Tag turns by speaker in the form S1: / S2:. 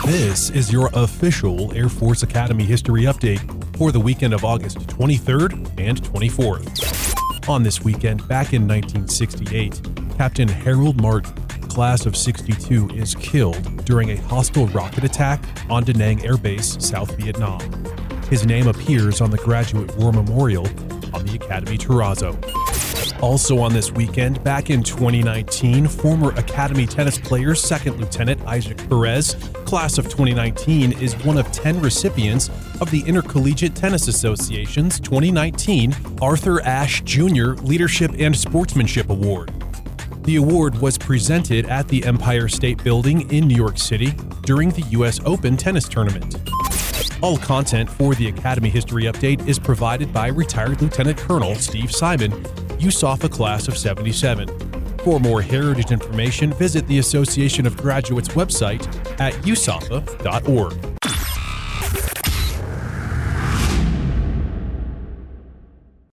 S1: This is your official Air Force Academy history update for the weekend of August 23rd and 24th. On this weekend, back in 1968, Captain Harold Martin, class of 62, is killed during a hostile rocket attack on Da Nang Air Base, South Vietnam. His name appears on the Graduate War Memorial on the Academy Terrazzo. Also on this weekend, back in 2019, former Academy tennis player 2nd Lieutenant Isaac Perez, class of 2019, is one of 10 recipients of the Intercollegiate Tennis Association's 2019 Arthur Ashe Jr. Leadership and Sportsmanship Award. The award was presented at the Empire State Building in New York City during the U.S. Open tennis tournament. All content for the Academy History Update is provided by retired Lieutenant Colonel Steve Simon, USAFA Class of 77. For more heritage information, visit the Association of Graduates website at usafa.org.